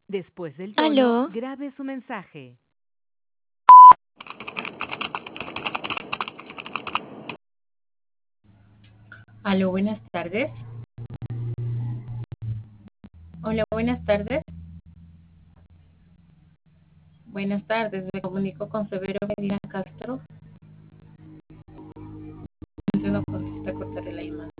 Después del tono, Aló, grabe su mensaje. Aló, buenas tardes. Hola, buenas tardes. Buenas tardes, me comunico con Severo Medina Castro. No contesta, cortaré la llamada.